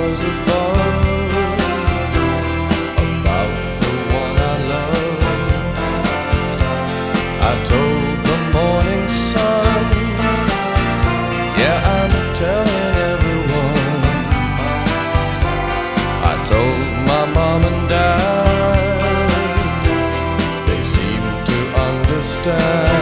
stars above about the one I love. I told the morning sun, yeah, I'm telling everyone. I told my mom and dad, they seem to understand.